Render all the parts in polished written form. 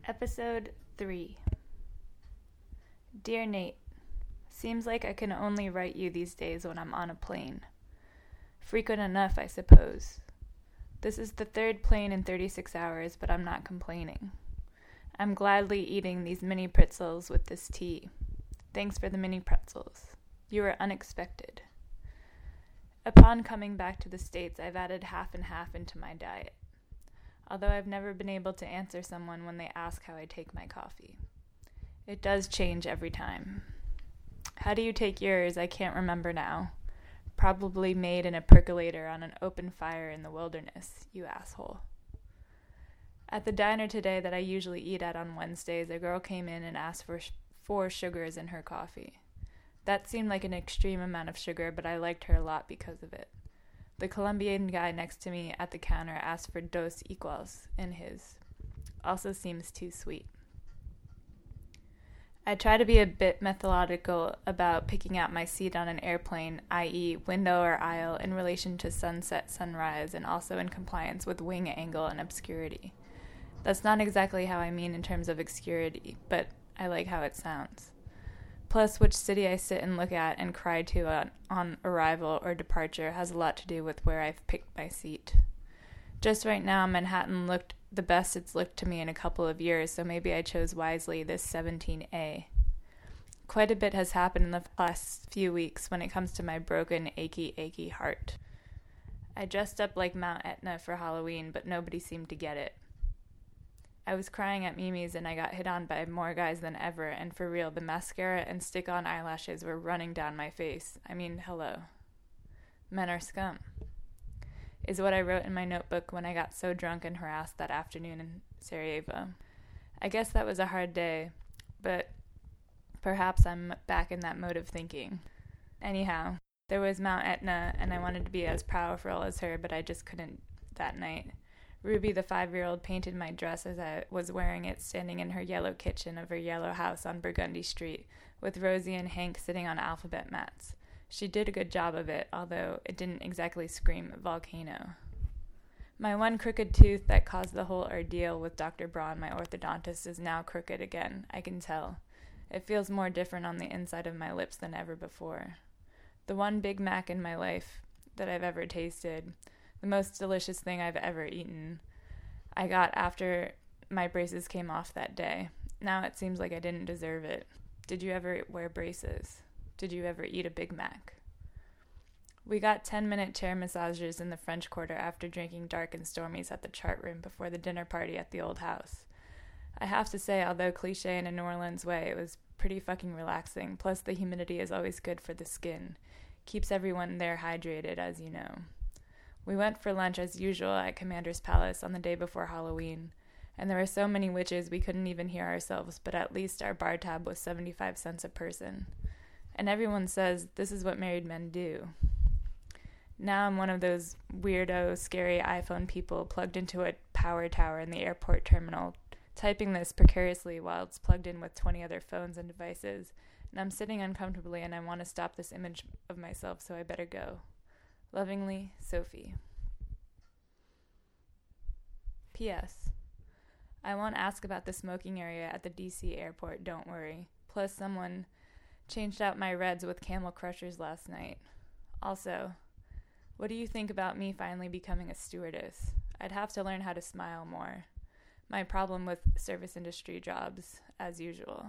Episode 3. Dear Nate, seems like I can only write you these days when I'm on a plane. Frequent enough, I suppose. This is the third plane in 36 hours, but I'm not complaining. I'm gladly eating these mini pretzels with this tea. Thanks for the mini pretzels. You were unexpected. Upon coming back to the States, I've added half and half into my diet. Although I've never been able to answer someone when they ask how I take my coffee. It does change every time. How do you take yours? I can't remember now. Probably made in a percolator on an open fire in the wilderness, you asshole. At the diner today that I usually eat at on Wednesdays, a girl came in and asked for 4 sugars in her coffee. That seemed like an extreme amount of sugar, but I liked her a lot because of it. The Colombian guy next to me at the counter asked for dos iguals in his. Also seems too sweet. I try to be a bit methodical about picking out my seat on an airplane, i.e. window or aisle, in relation to sunset, sunrise, and also in compliance with wing angle and obscurity. That's not exactly how I mean in terms of obscurity, but I like how it sounds. Plus, which city I sit and look at and cry to on arrival or departure has a lot to do with where I've picked my seat. Just right now, Manhattan looked the best it's looked to me in a couple of years, so maybe I chose wisely this 17A. Quite a bit has happened in the last few weeks when it comes to my broken, achy heart. I dressed up like Mount Etna for Halloween, but nobody seemed to get it. I was crying at Mimi's and I got hit on by more guys than ever, and for real, the mascara and stick-on eyelashes were running down my face. I mean, hello. Men are scum. Is what I wrote in my notebook when I got so drunk and harassed that afternoon in Sarajevo. I guess that was a hard day, but perhaps I'm back in that mode of thinking. Anyhow, there was Mount Etna, and I wanted to be as powerful as her, but I just couldn't that night. Ruby, the 5-year-old, painted my dress as I was wearing it, standing in her yellow kitchen of her yellow house on Burgundy Street, with Rosie and Hank sitting on alphabet mats. She did a good job of it, although it didn't exactly scream volcano. My one crooked tooth that caused the whole ordeal with Dr. Braun, my orthodontist, is now crooked again, I can tell. It feels more different on the inside of my lips than ever before. The one Big Mac in my life that I've ever tasted, the most delicious thing I've ever eaten, I got after my braces came off that day. Now it seems like I didn't deserve it. Did you ever wear braces? Did you ever eat a Big Mac? We got 10-minute chair massages in the French Quarter after drinking dark and stormies at the chart room before the dinner party at the old house. I have to say, although cliche in a New Orleans way, it was pretty fucking relaxing, plus the humidity is always good for the skin. Keeps everyone there hydrated, as you know. We went for lunch as usual at Commander's Palace on the day before Halloween, and there were so many witches we couldn't even hear ourselves, but at least our bar tab was 75 cents a person. And everyone says this is what married men do. Now I'm one of those weirdo, scary iPhone people plugged into a power tower in the airport terminal, typing this precariously while it's plugged in with 20 other phones and devices, and I'm sitting uncomfortably and I want to stop this image of myself, so I better go. Lovingly, Sophie. P.S. I won't ask about the smoking area at the D.C. airport, don't worry. Plus, someone changed out my Reds with Camel Crushers last night. Also, what do you think about me finally becoming a stewardess? I'd have to learn how to smile more. My problem with service industry jobs, as usual.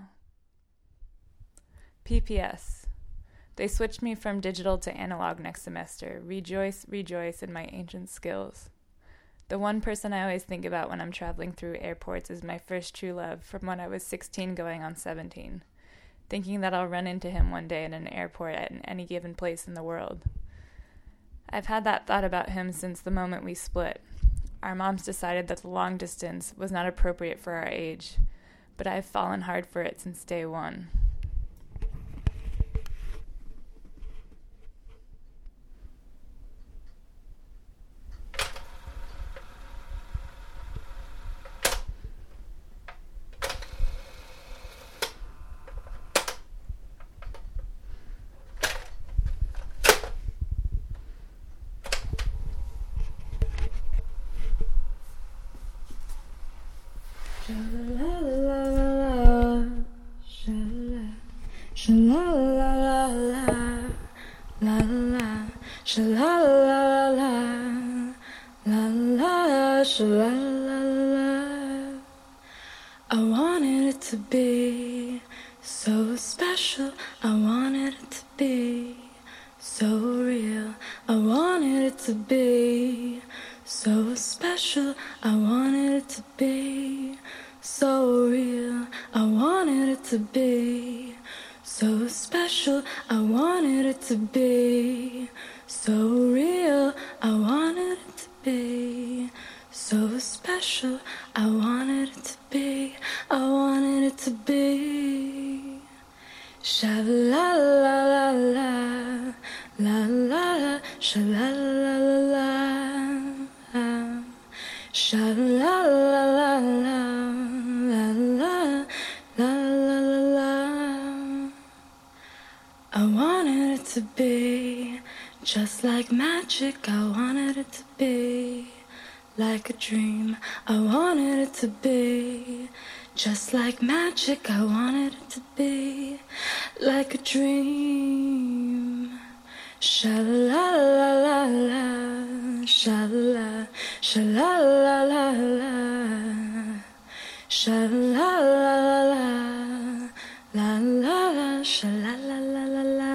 P.P.S. They switched me from digital to analog next semester. Rejoice, rejoice in my ancient skills. The one person I always think about when I'm traveling through airports is my first true love from when I was 16 going on 17, thinking that I'll run into him one day in an airport at any given place in the world. I've had that thought about him since the moment we split. Our moms decided that the long distance was not appropriate for our age, but I've fallen hard for it since day one. La la la I wanted it to be so special. I wanted it to be so real. I wanted it to be so special. I wanted it to be so real. I wanted it to be so special. I wanted it to be so real. I wanted it to be so special. I wanted it to be. I wanted it to be. Sha la la la la la la la. Sha la la la la. Sha la la la la la la la la la. I wanted it to be just like magic. I wanted it to be like a dream. I wanted it to be just like magic. I wanted it to be like a dream. Sha la la la la, sha la, sha la la la la, sha la la la la la la, sha la la la la la.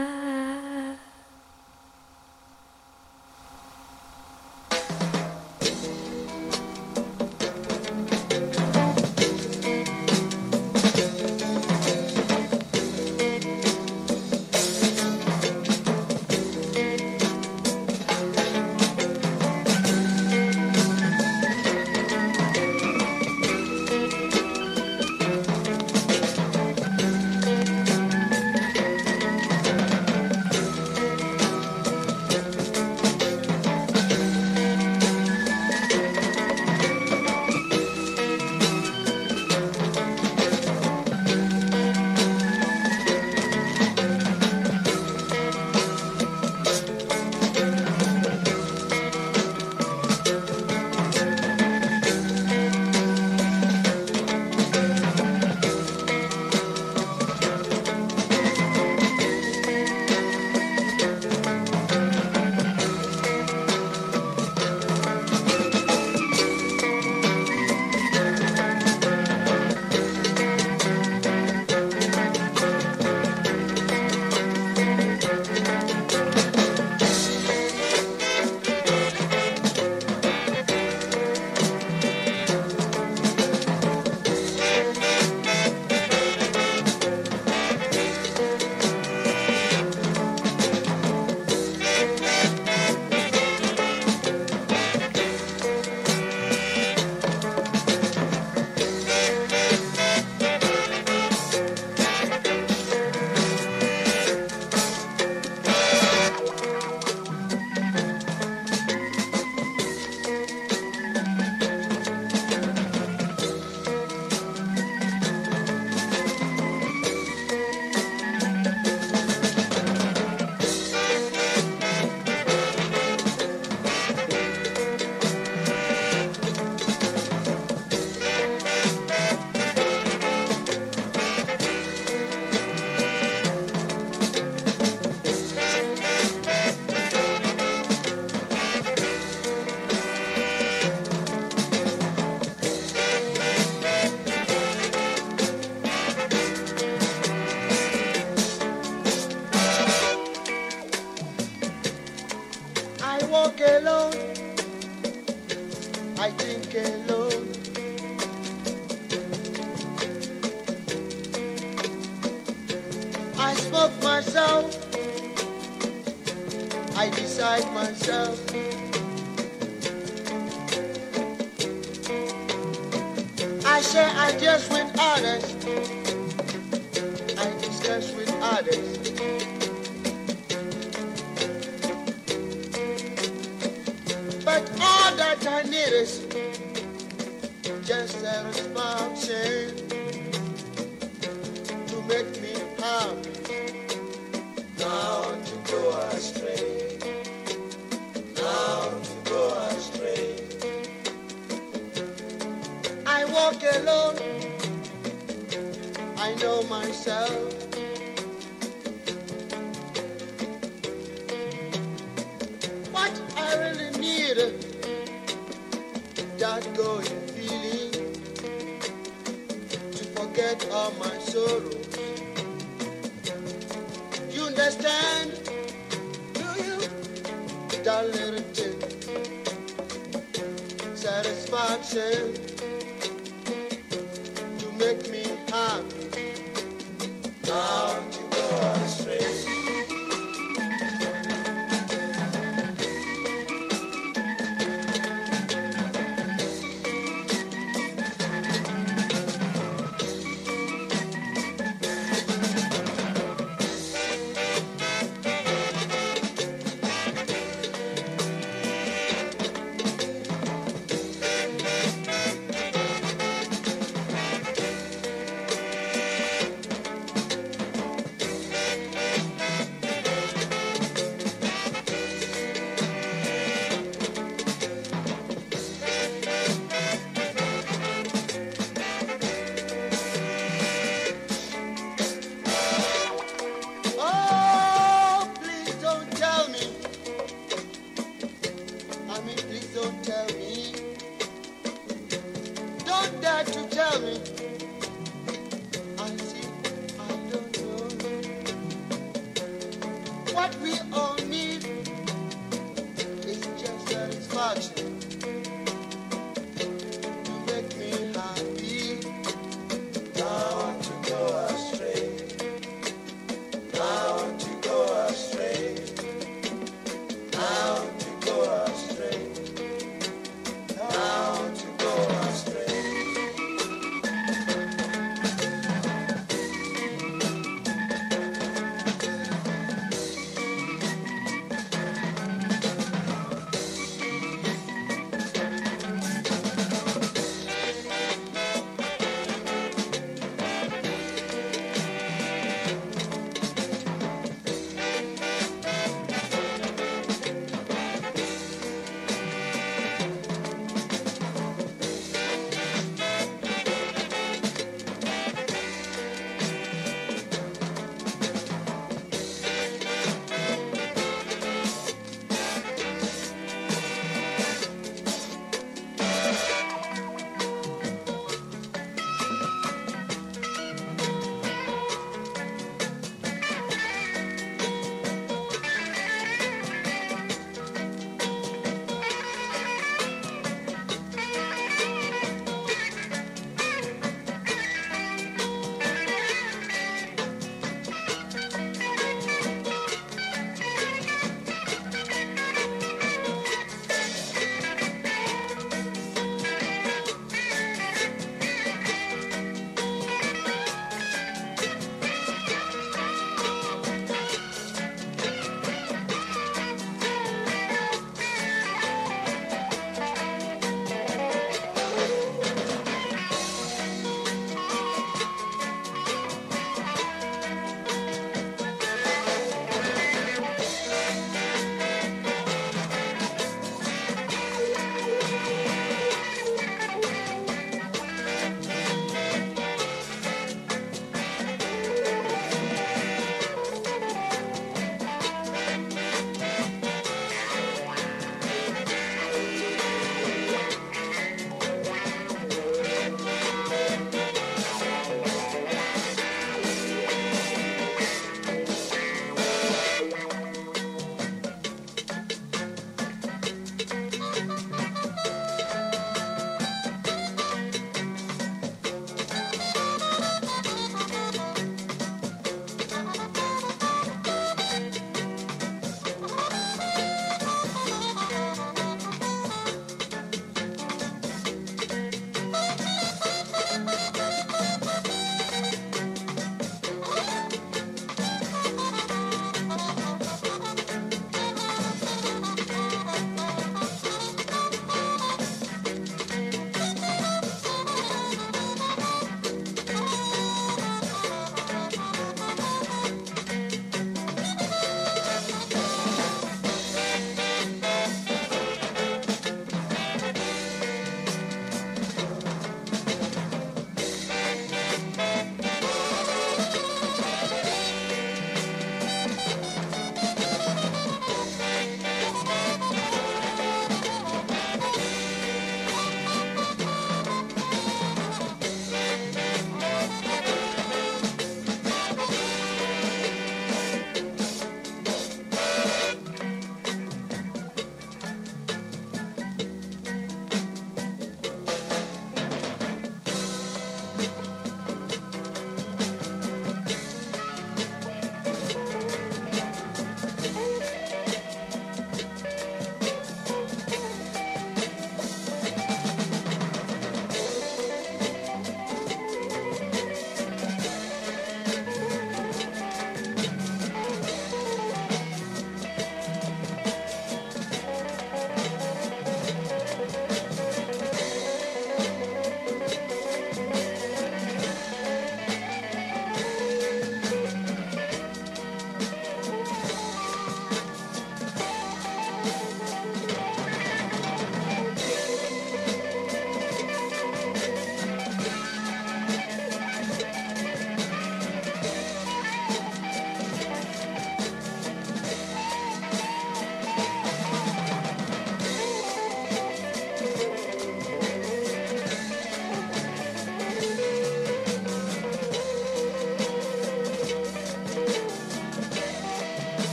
walk alone, I think alone. I smoke myself, I decide myself. I say I just with others, I discuss with others. But all that I need is just a response to make me happy. Now to go astray, now to go astray. I walk alone, I know myself. What I really need, that going feeling, forget all my sorrows. You understand? Do you? That little thing, satisfaction, to make me happy. Now to go astray. Oh, please don't tell me. I mean, please don't tell me. Don't dare to tell me. I see, I don't know. What we all need is just satisfaction to make me happy. I want to go astray. I want to go astray. I want to go astray. I want to go astray.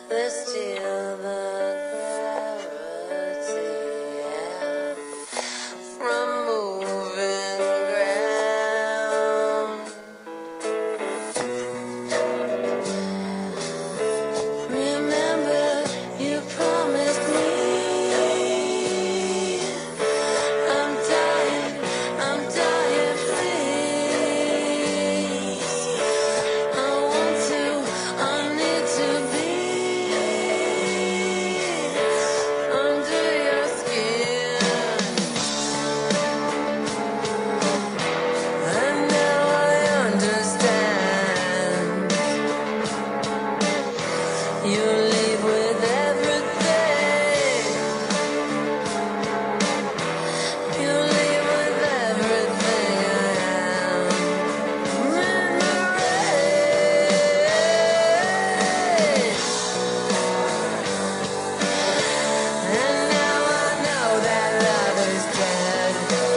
There's still the gravity, yeah, from moving ground. Remember, you promised me. I'm dying, please. I want to, I need to be under your skin. And now I understand. You leave with everything. You leave with everything I am. And now I know that love is dead.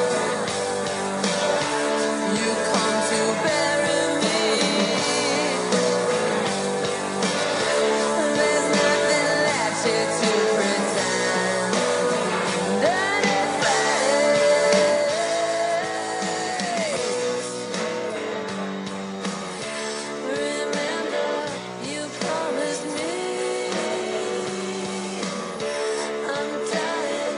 You come to bury me. There's nothing left here to pretend that it's fake. Remember, you promised me. I'm dying,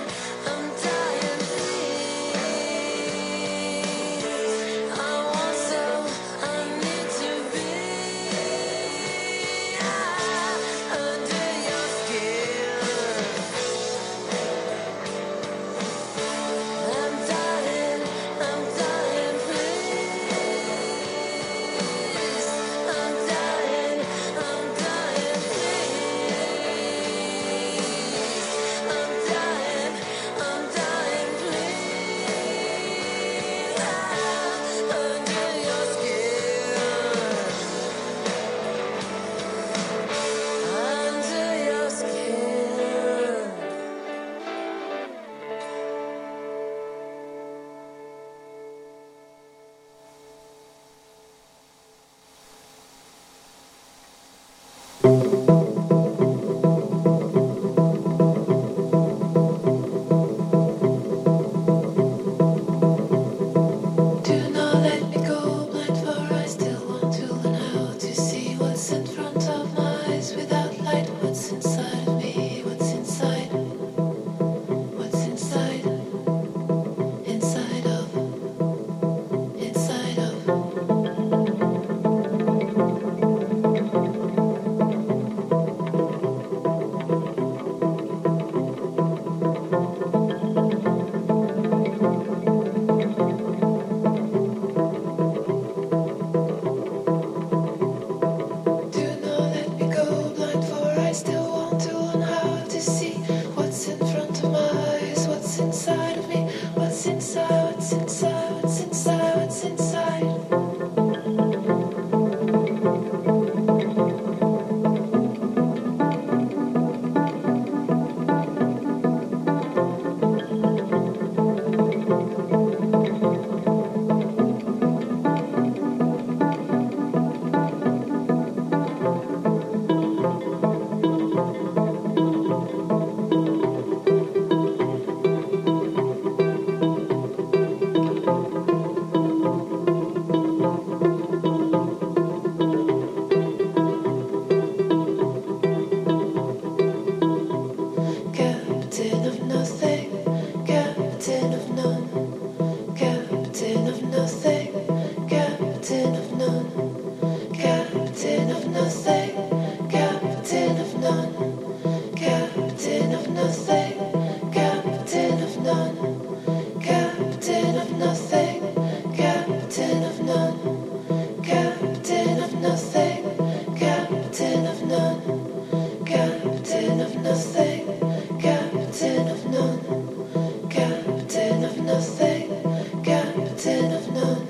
please. I want so, I need to be under your skin. I'm dying, please. I'm dying, please. I'm dying, please. Under your skin. Do not let me go blind, for I still want to learn how to see what's in front of my eyes without light. What's inside of me? What's inside? What's inside? Inside of. Inside of. Do not let me go blind, for I still want to learn how to see what's in front of my eyes. What's inside of me? What's inside? What's inside? What's inside? What's inside? Captain of nothing, captain of none, captain of nothing, captain of none, captain of nothing, captain of none, captain of nothing, captain of none, captain of nothing, captain of none, captain of nothing, captain of none, captain of nothing, captain of none, captain of nothing, captain of none.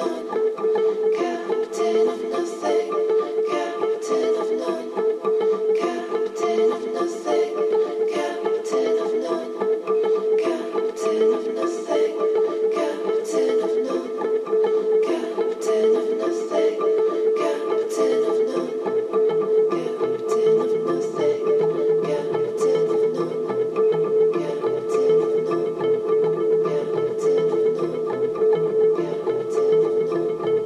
Captain of none.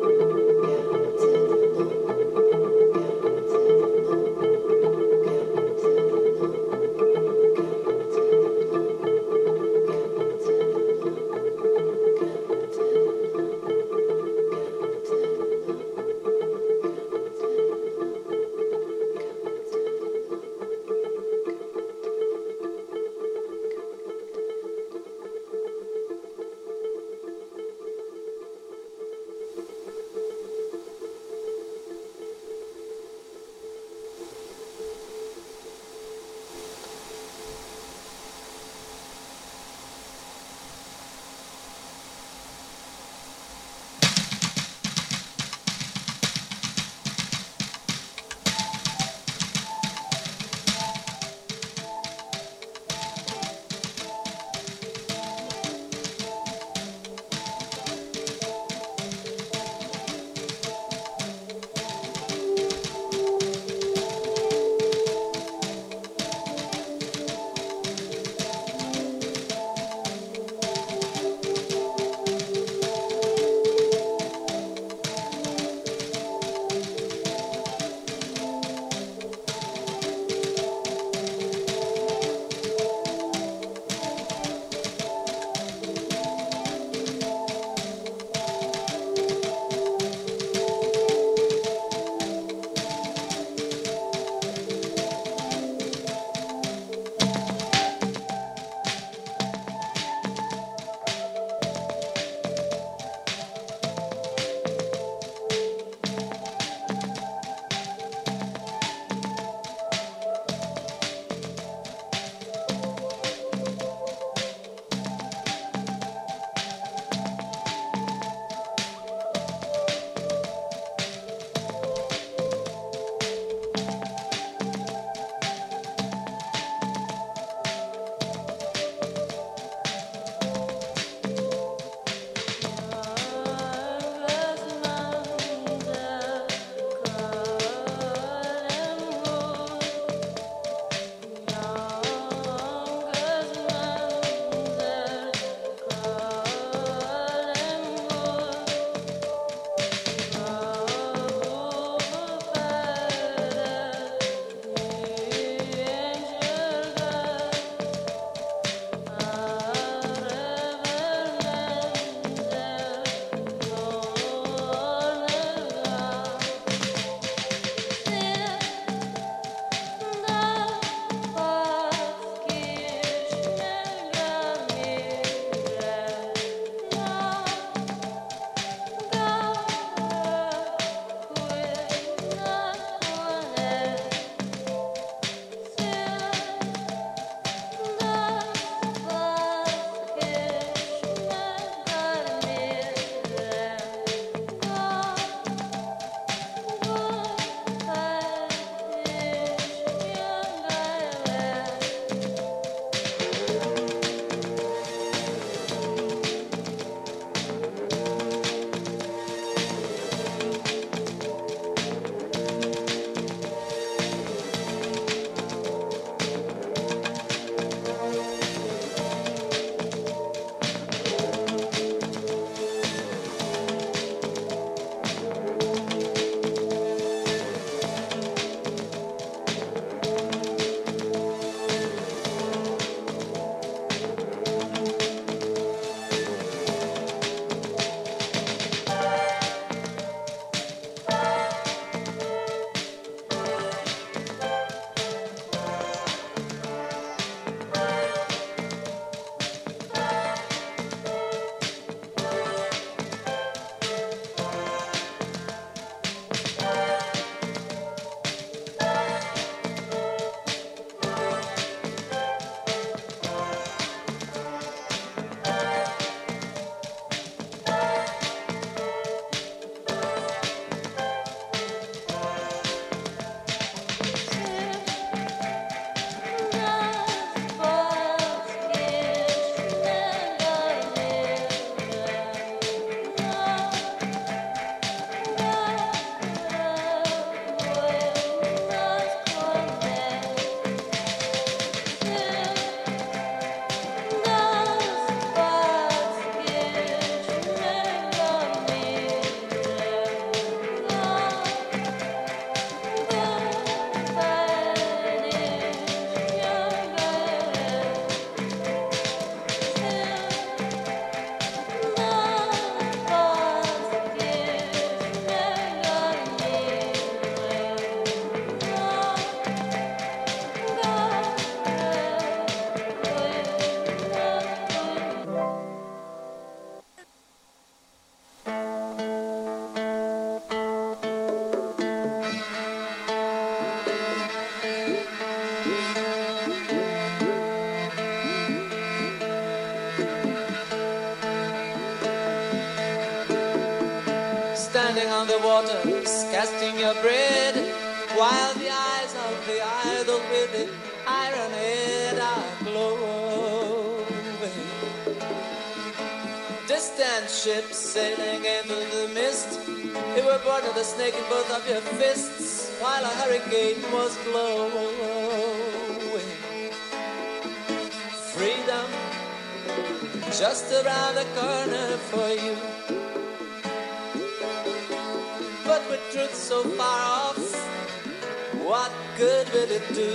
standing on the waters, casting your bread, while the eyes of the idol with the iron head are glowing. Distant ships sailing into the mist, you were born with a snake in both of your fists, while a hurricane was blowing. Freedom just around the corner for you, but with truth so far off, what good will it do?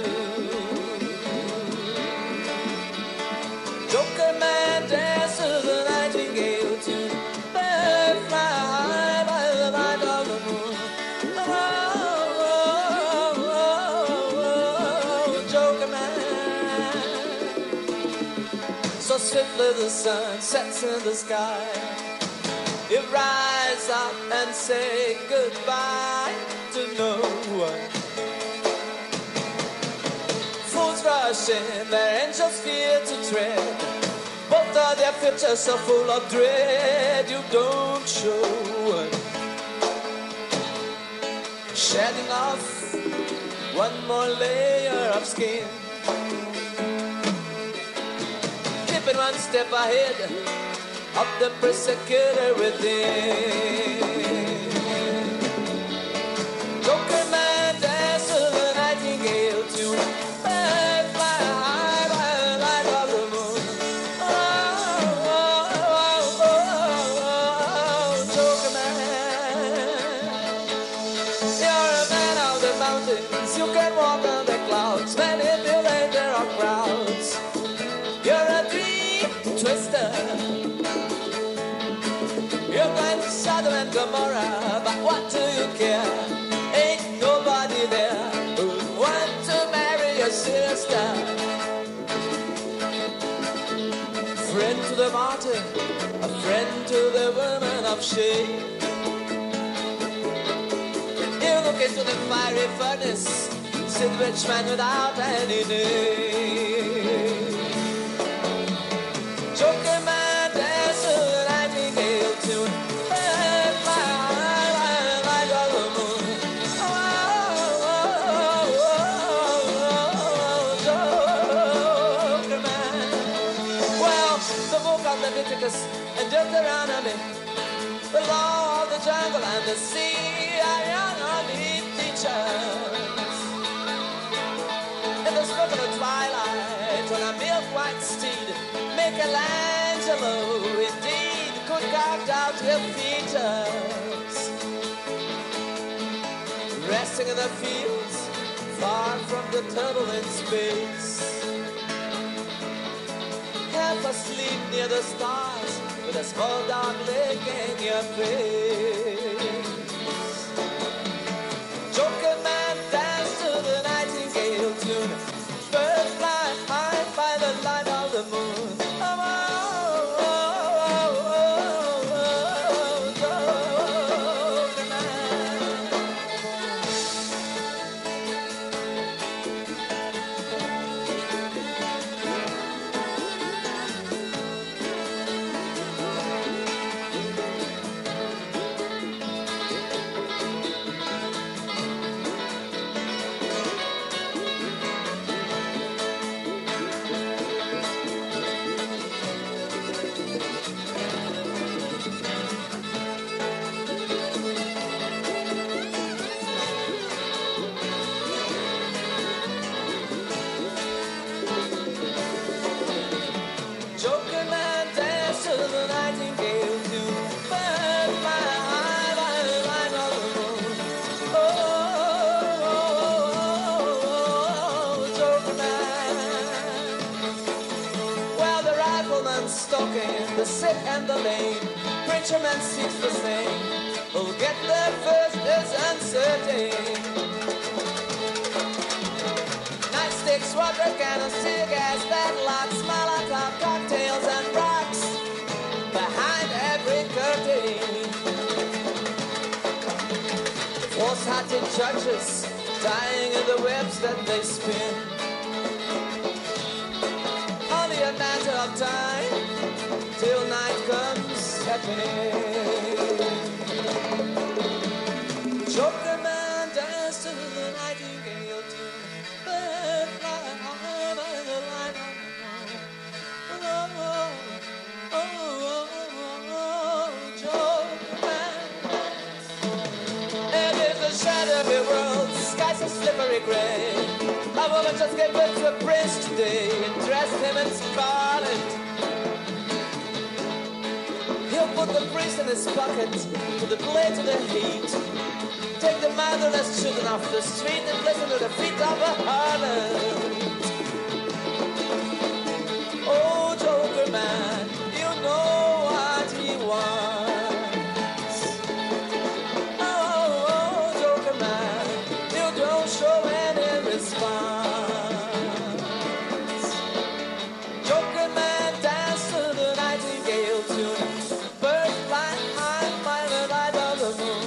Joker man dance to the nightingale tune, bird fly high by the light of the moon. Oh, oh, oh, oh, Joker man. So swiftly the sun sets in the sky, you rise up and say goodbye to no one. Fools rush in, their angels fear to tread, both of their futures so full of dread. You don't show one, shedding off one more layer of skin, keeping one step ahead of the persecutor within. Joker man dance to the nightingale tune, bird fly high by the light of the moon. Oh, oh, oh, oh, oh, Joker man. You're a man of the mountains, you can walk on the clouds, manipulate there are crowds. You're a dream twister, you're going to Sodom and Gomorrah, but what do you care? Ain't nobody there who want to marry your sister. Friend to the martyr, a friend to the woman of shame. You look into the fiery furnace, sit rich man without any name. Joker man dance to the nightingale tune, bird fly high by the light of the moon. Oh, oh, oh, oh, Joker man. Well, the book of Leviticus and Deuteronomy, the law of the jungle and the sea are young only teachers. In the smoke of the twilight, on a milk-white steed, Michelangelo indeed could carve out your features. Resting in the fields, far from the turbulent space, half asleep near the stars, with a small dark lake in your face. Joker man dance to the nightingale tune, bird fly high by the light of the moon. Oh, oh, oh, oh, oh, Joker man. Joker man dance to the nightingale tune, bird fly high by the light of the moon. Oh, oh, oh, oh, Joker man. Well, the rifleman stalking the sick and the lame, preacher man seeks the same, who'll get there first is uncertain. Nightsticks, water cannons, tear gas, padlocks, Molotov cocktails and rocks behind every curtain. Force-hearted judges dying in the webs that they spin. Only a matter of time till night comes happening. shadowy world, skies so slippery gray. A woman just gave birth to a prince today and dressed him in scarlet. He'll put the priest in his pocket, put the blade to the heat. Take the motherless children off the street and place them to the feet of a harlot. Oh, Joker man, you know what he wants. Oh, Joker man, you don't show any response. Joker man, dance to the nightingale tune. Birds fly high by the light of the moon.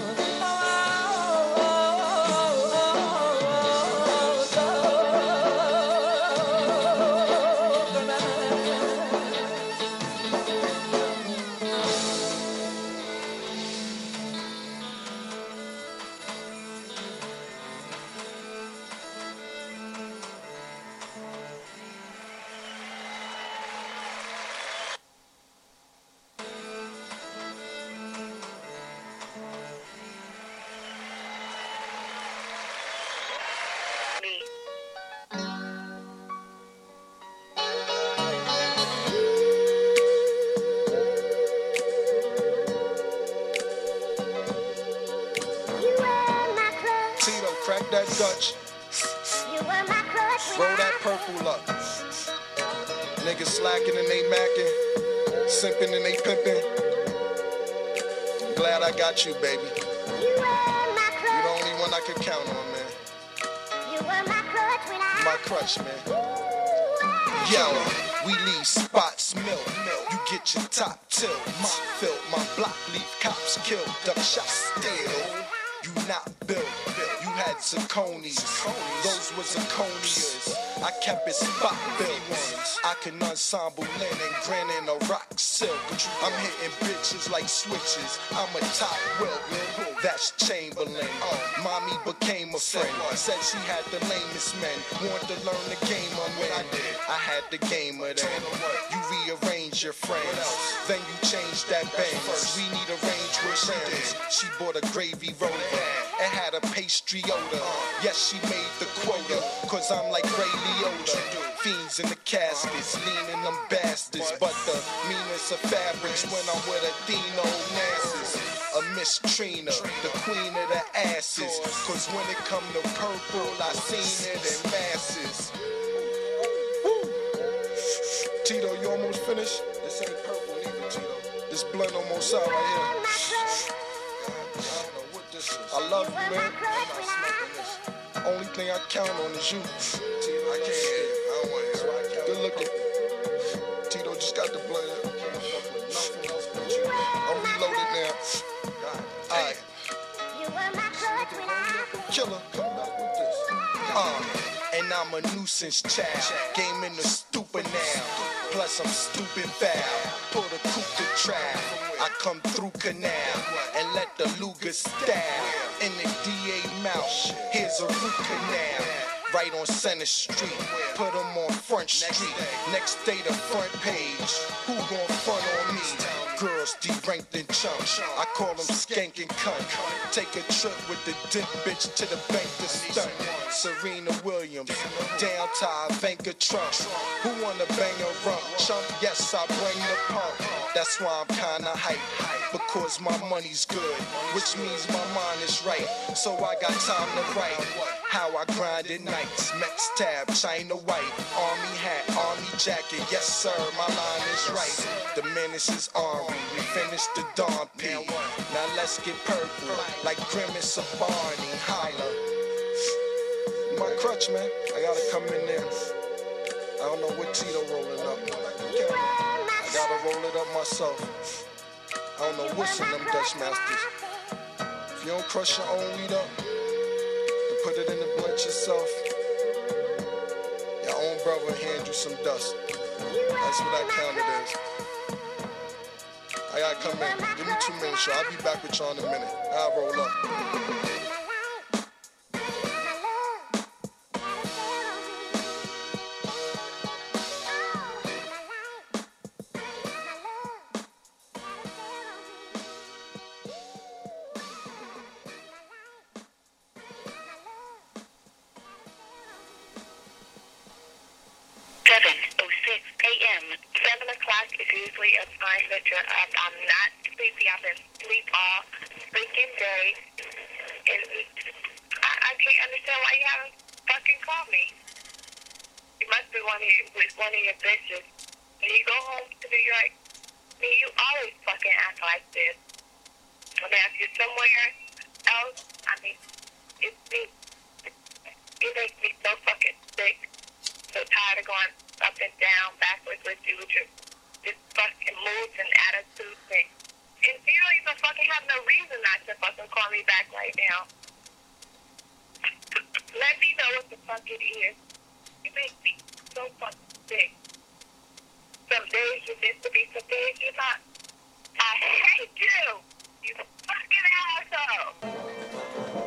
Tito, crack that Dutch. Roll that purple up. Niggas slacking and they macking. Simping and they pimping. Glad I got you, baby. You the only one I could count on, man. My crutch, man. Yo, we leave spots milk. You get your top tilt. My filth, my block leave cops killed. Duck shot still. You not built. You had zirconies. Those were zirconias. I kept it spot built. I can ensemble linen, grinning a rock silk. I'm hitting bitches like switches. I'm a top wilt. That's Chamberlain. Mommy became a friend. Said she had the lamest men. Wanted to learn the game I'm in. I had the game of them. You rearrange your frames. Then you change that bang. We need a range with rims. She bought a gravy roller. It had a pastry odor. Yes, she made the quota. Cause I'm like Ray Liotta. Fiends in the caskets, leaning them bastards. But the meanest of fabrics when I'm with Athena Onassis. A Miss Trina, the queen of the asses. Cause when it come to purple, I seen it in masses. Tito, you almost finished? This ain't purple either, Tito. This blunt almost out right here. I love you, man. I'm not smoking this. Only thing I count on is you. Tito, I can't hear you. I don't want to hear you. Good looking. Tito just got the blood. I'm reloaded now. Alright. Killer, come back with this. And I'm a nuisance child. Game in the stupid now. Plus I'm stupid foul. Put a coupe to trial. I come through canal and let the Luger style in the DA mouth. Here's a root canal. Right on Center Street, put them on Front Street. Next day the front page, who gon' front on me? Girls deranked and chumps, I call them skank and cunt. Take a trip with the dip bitch to the bank to stunt. Serena Williams, down to Ivanka Trump. Who wanna bang a rump? Chump, yes I bring the pump. That's why I'm kinda hype, because my money's good, which means my mind is right. So I got time to write how I grind at nights. Mex tab, China white, army hat, army jacket. Yes sir, my line is right. The menace is army, we finished the Dawn P. Now let's get purple, like Grimace or Barney. Holla. My crutch, man, I gotta come in there. I don't know what Tito rolling up. I gotta roll it up myself. I don't know what's in them Dutch Masters. If you don't crush your own weed up and put it in the blunt yourself, your own brother will hand you some dust. That's what that counted as. I gotta come in. Give me 2 minutes, y'all. I'll be back with y'all in a minute. I'll roll up. a.m. 7 o'clock is usually a sign that you're up. I'm not sleepy. I've been asleep all freaking day. And I can't understand why you haven't fucking called me. You must be one of your bitches. When you go home to New York, you always fucking act like this. And if you're somewhere else, it's me. You make me so fucking sick. So tired of going up and down, backwards with you with your this fucking moods and attitudes thing. And you don't even fucking have no reason not to fucking call me back right now. Let me know what the fuck it is. You make me so fucking sick. Some days you're meant to be, some days you're not. I hate you! You fucking asshole!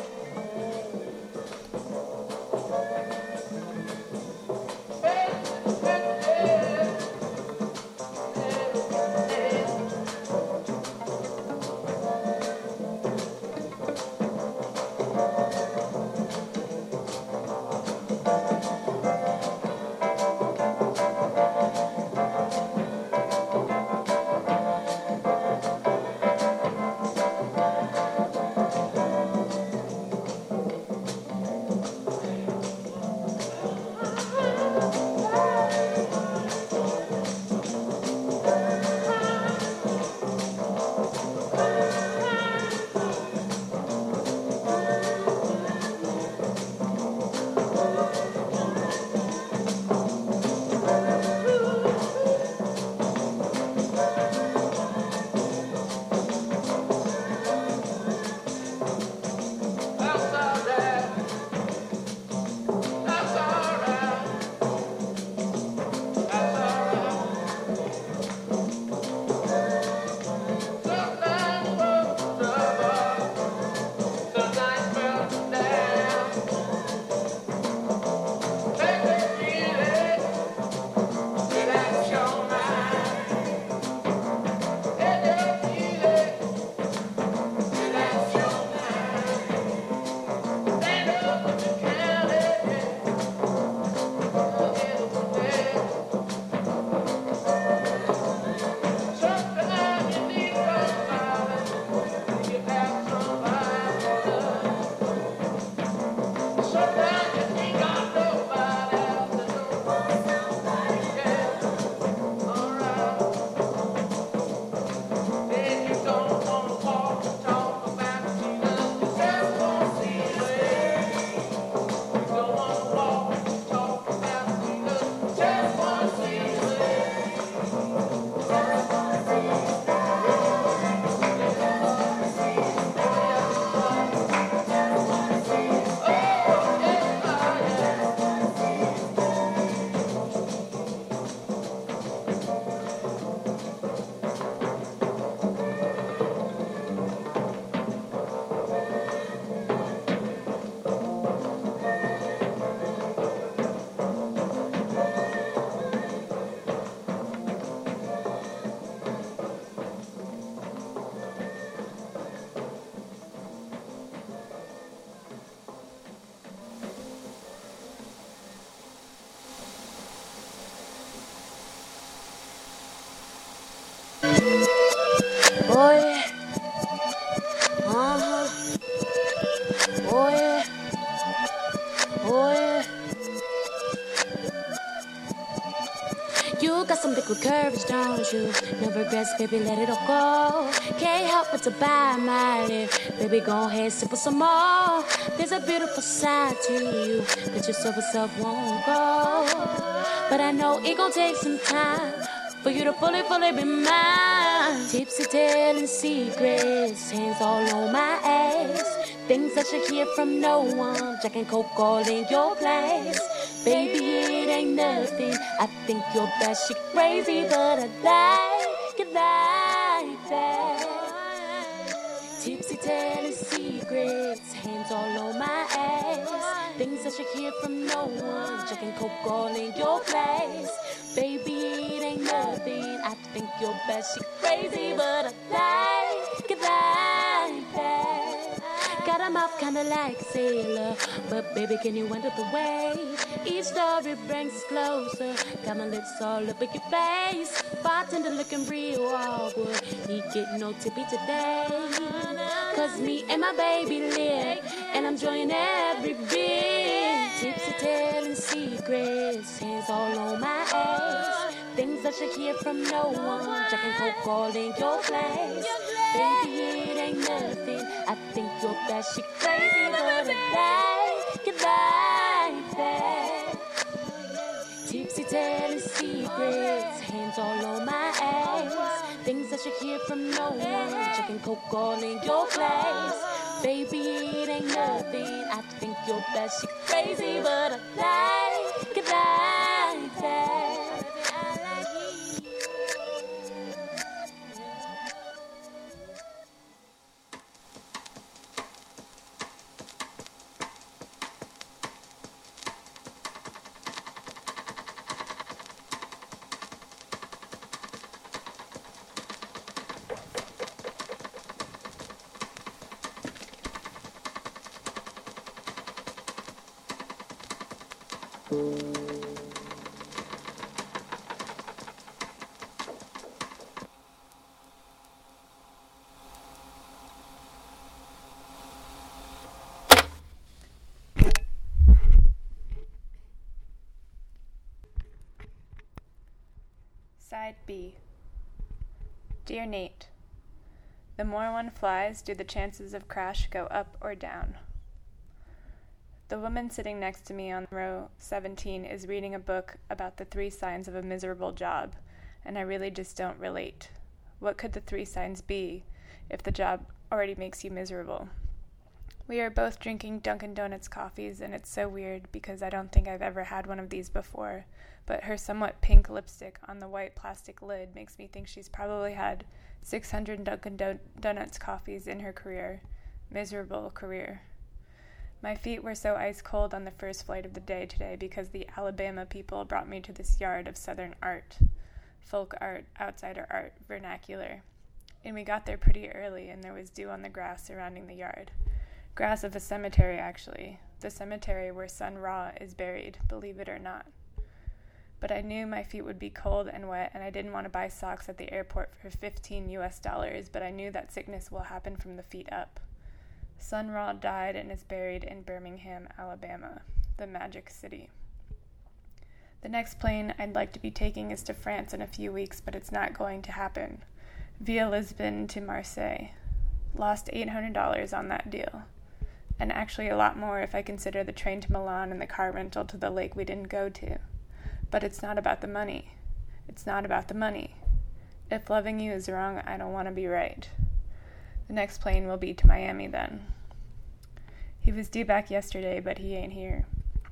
Oh yeah, oh yeah, oh yeah. You got some liquid courage, don't you? No regrets, baby, let it all go. Can't help but to bite my lip. Baby, go ahead, sip some more. There's a beautiful side to you that your sober self won't go. But I know it gon' take some time for you to fully be mine. Tipsy telling secrets, hands all on my ass. Things that you hear from no one. Jack and Coke all in your place. Baby, it ain't nothing. I think you're batshit crazy, but I like it like that. Tipsy telling secrets, hands all on my ass. Things that you hear from no one. Jack and Coke all in your place. Baby, it ain't nothing. I think you're batshit crazy, but I like it like that. got a mouth kinda like a sailor, but baby, can you handle the wave? Each story brings us closer. Got my lips all up in your face. Bartender looking real awkward. He getting no tippy today. Cause me and my baby live, and I'm enjoying every bit. Tipsy telling secrets, hands all on my ass. Things I should hear from no one. Jack and Coke all in your place. Baby, it ain't nothing. I think you're best, she crazy, but I like that. Tipsy telling secrets, hands all on my ass. Things I should hear from no one. Jack and Coke all in your place. Baby, it ain't nothing. I think you're best, she crazy, but I like that. Side B. Dear Nate, the more one flies, do the chances of crash go up or down? The woman sitting next to me on row 17 is reading a book about the 3 signs of a miserable job, and I really just don't relate. What could the 3 signs be if the job already makes you miserable? We are both drinking Dunkin' Donuts coffees, and it's so weird because I don't think I've ever had one of these before, but her somewhat pink lipstick on the white plastic lid makes me think she's probably had 600 Dunkin' Donuts coffees in her career. Miserable career. My feet were so ice cold on the first flight of the day today because the Alabama people brought me to this yard of Southern art. Folk art, outsider art, vernacular. And we got there pretty early, and there was dew on the grass surrounding the yard. Grass of a cemetery, actually. The cemetery where Sun Ra is buried, believe it or not. But I knew my feet would be cold and wet, and I didn't want to buy socks at the airport for $15, but I knew that sickness will happen from the feet up. Sun Ra died and is buried in Birmingham, Alabama, the Magic City. The next plane I'd like to be taking is to France in a few weeks, but it's not going to happen. Via Lisbon to Marseille. Lost $800 on that deal. And actually a lot more if I consider the train to Milan and the car rental to the lake we didn't go to. But it's not about the money. It's not about the money. If loving you is wrong, I don't want to be right. The next plane will be to Miami then. He was due back yesterday, but he ain't here.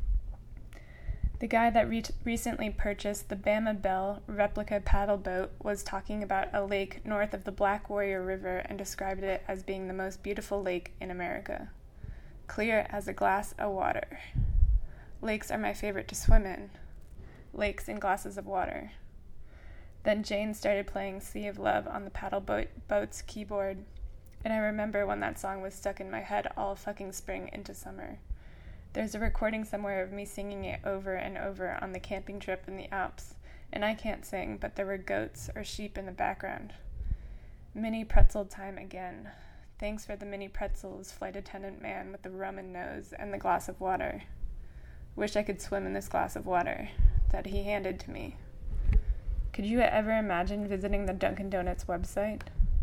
The guy that recently purchased the Bama Bell replica paddle boat was talking about a lake north of the Black Warrior River and described it as being the most beautiful lake in America. Clear as a glass of water. Lakes are my favorite to swim in. Lakes in glasses of water. Then Jane started playing Sea of Love on the paddle boat's keyboard, and I remember when that song was stuck in my head all fucking spring into summer. There's a recording somewhere of me singing it over and over on the camping trip in the Alps, and I can't sing, but there were goats or sheep in the background. Mini pretzel time again. Thanks for the mini pretzels, flight attendant man with the rum and nose and the glass of water. Wish I could swim in this glass of water that he handed to me. Could you ever imagine visiting the Dunkin' Donuts website?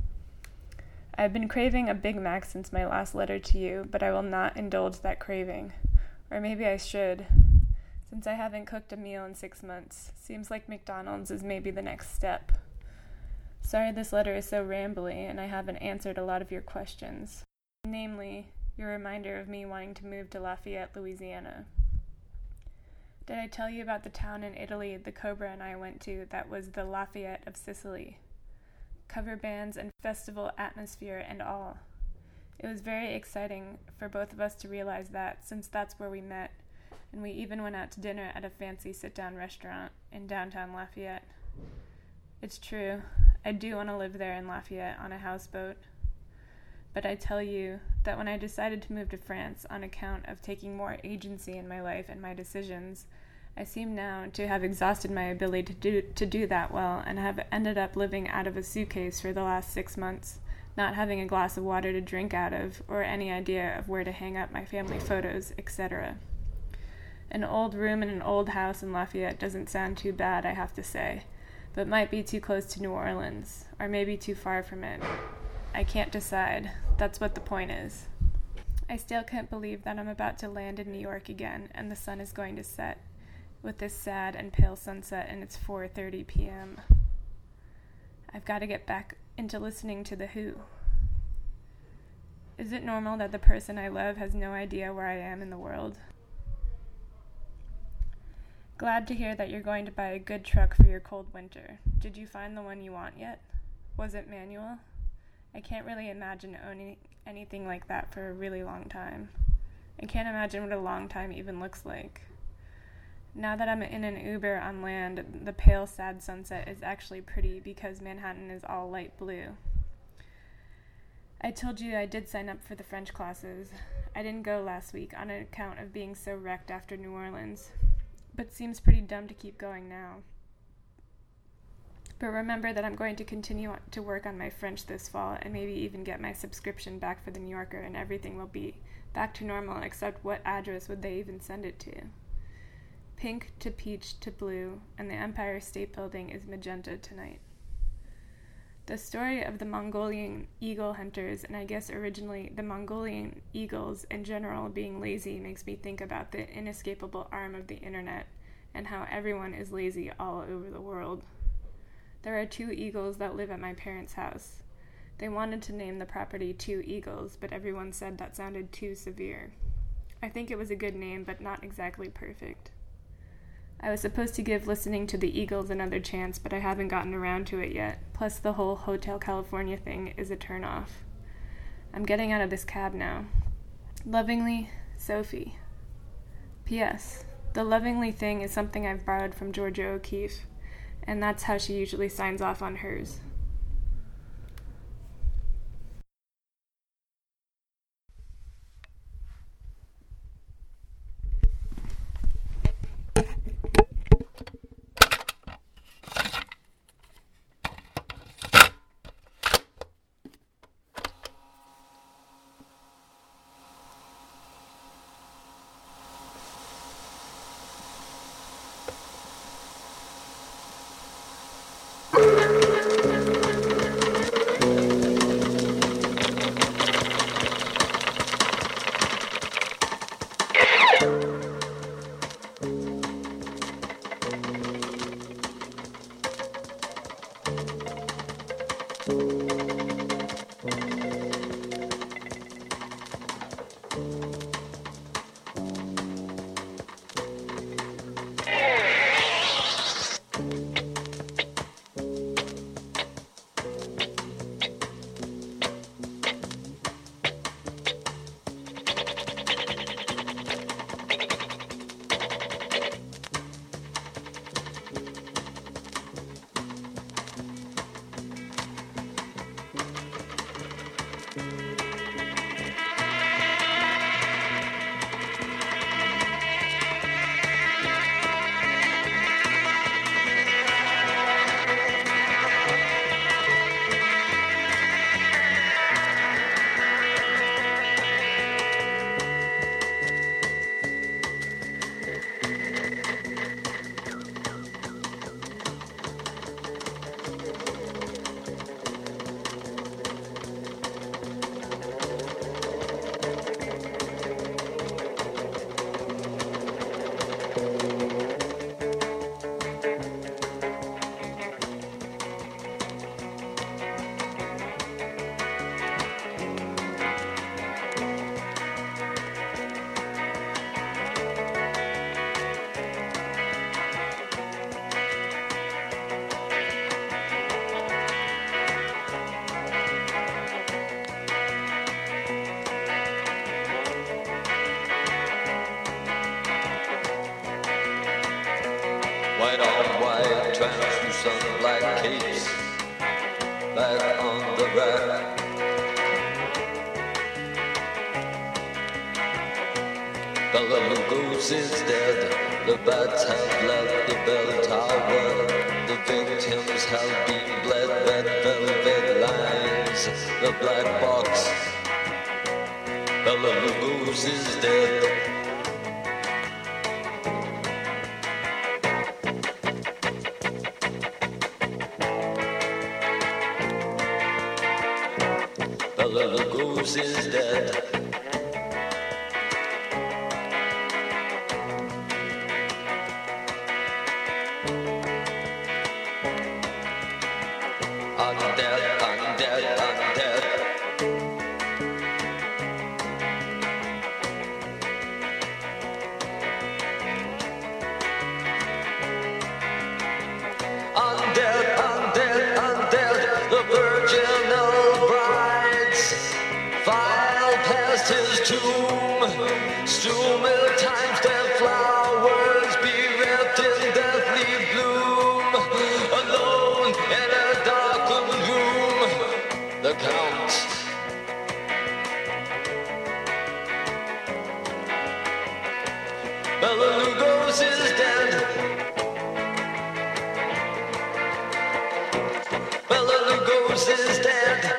I've been craving a Big Mac since my last letter to you, but I will not indulge that craving. Or maybe I should, since I haven't cooked a meal in 6 months. Seems like McDonald's is maybe the next step. Sorry this letter is so rambly, and I haven't answered a lot of your questions. Namely, your reminder of me wanting to move to Lafayette, Louisiana. Did I tell you about the town in Italy the Cobra and I went to that was the Lafayette of Sicily? Cover bands and festival atmosphere and all. It was very exciting for both of us to realize that, since that's where we met, and we even went out to dinner at a fancy sit-down restaurant in downtown Lafayette. It's true, I do want to live there in Lafayette on a houseboat. But I tell you, that when I decided to move to France on account of taking more agency in my life and my decisions, I seem now to have exhausted my ability to do that well and have ended up living out of a suitcase for the last 6 months, not having a glass of water to drink out of or any idea of where to hang up my family photos, etc. An old room in an old house in Lafayette doesn't sound too bad, I have to say, but might be too close to New Orleans, or maybe too far from it. I can't decide. That's what the point is. I still can't believe that I'm about to land in New York again, and the sun is going to set, with this sad and pale sunset, and it's 4:30 p.m. I've got to get back into listening to The Who. Is it normal that the person I love has no idea where I am in the world? Glad to hear that you're going to buy a good truck for your cold winter. Did you find the one you want yet? Was it manual? I can't really imagine owning anything like that for a really long time. I can't imagine what a long time even looks like. Now that I'm in an Uber on land, the pale, sad sunset is actually pretty because Manhattan is all light blue. I told you I did sign up for the French classes. I didn't go last week on account of being so wrecked after New Orleans, but seems pretty dumb to keep going now. But remember that I'm going to continue to work on my French this fall and maybe even get my subscription back for the New Yorker, and everything will be back to normal, except what address would they even send it to? Pink to peach to blue, and the Empire State Building is magenta tonight. The story of the Mongolian eagle hunters, and I guess originally the Mongolian eagles in general being lazy, makes me think about the inescapable arm of the internet and how everyone is lazy all over the world. There are 2 eagles that live at my parents' house. They wanted to name the property 2 Eagles, but everyone said that sounded too severe. I think it was a good name, but not exactly perfect. I was supposed to give listening to the Eagles another chance, but I haven't gotten around to it yet. Plus, the whole Hotel California thing is a turn-off. I'm getting out of this cab now. Lovingly, Sophie. P.S. The lovingly thing is something I've borrowed from Georgia O'Keeffe, and that's how she usually signs off on hers. White on white, translucent black capes, back on the rack. Bela Lugos is dead. The bats have left the bell tower. The victims have been bled. Red velvet lines. The black box. Bela Lugos is dead. Bela Lugos is dead. His tomb, strewn with time-stamped flowers, bereft in deathly bloom, alone in a darkened room. The Count. Bela Lugos is dead. Bela Lugos is dead.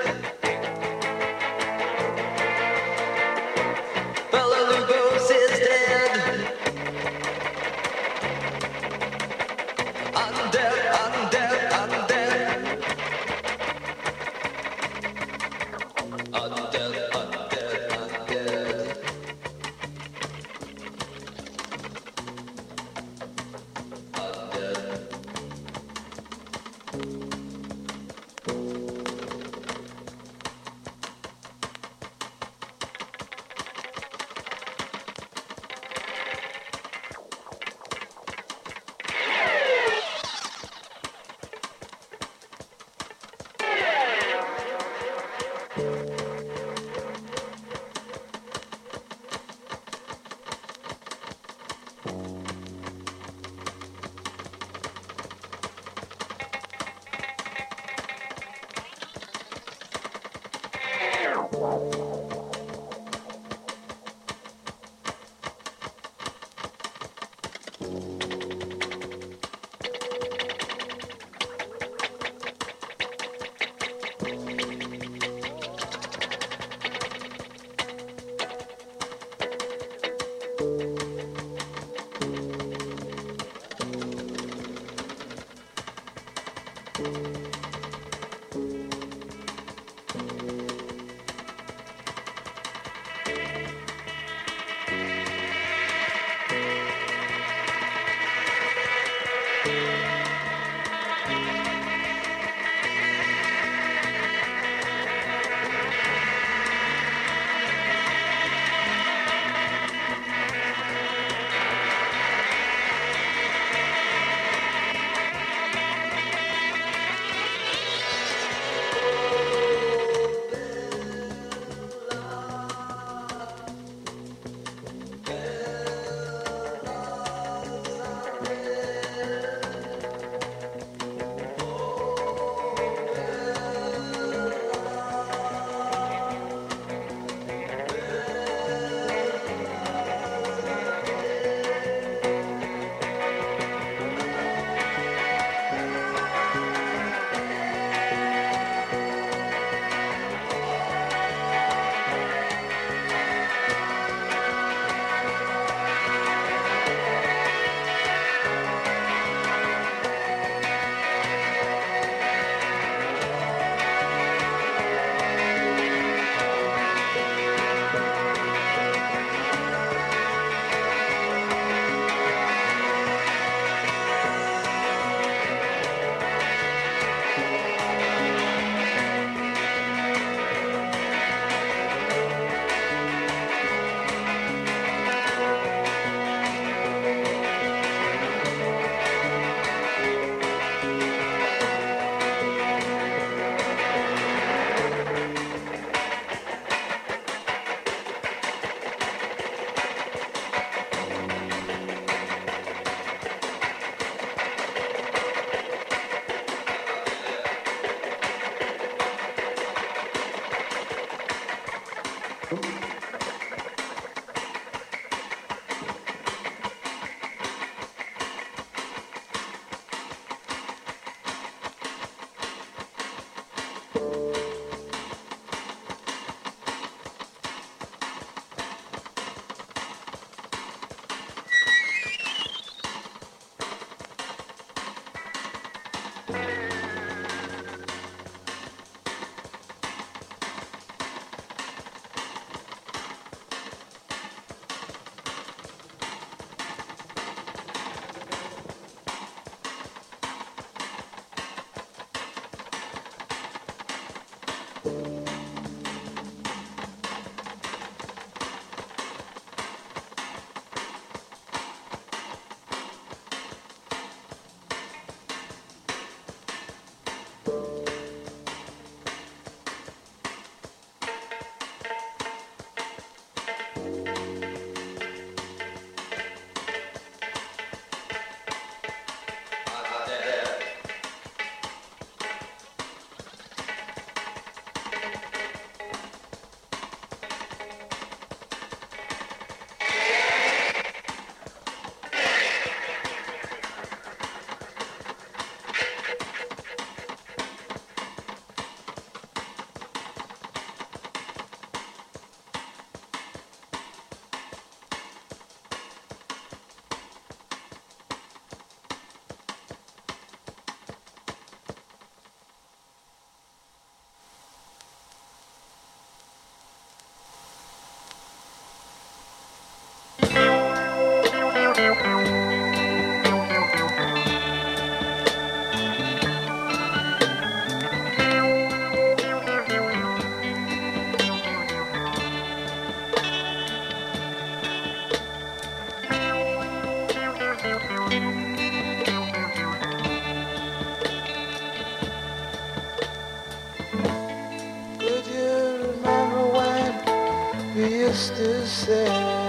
Could you remember when we used to say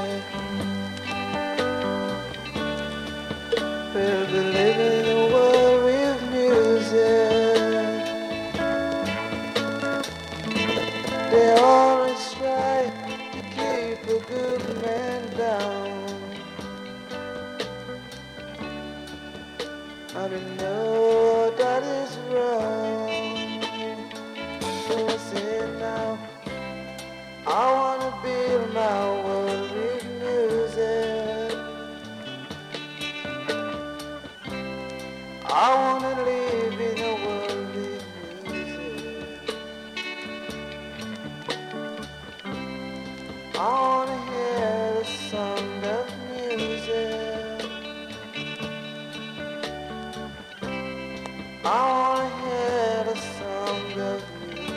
we'll be living in a world with music? They always try to keep a good man down. I don't know that is wrong. So I say now, I wanna build my world with music. I wanna live in a world with music. I wanna hear the sound of music. I wanna hear the sound of music.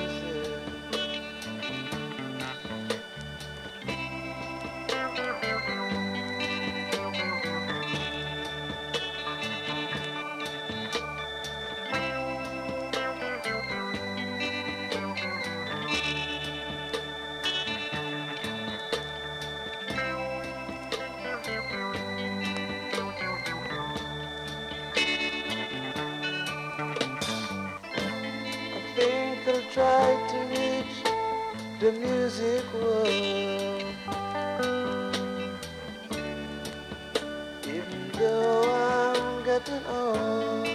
I think I'll try to reach the music world, even though I'm getting old.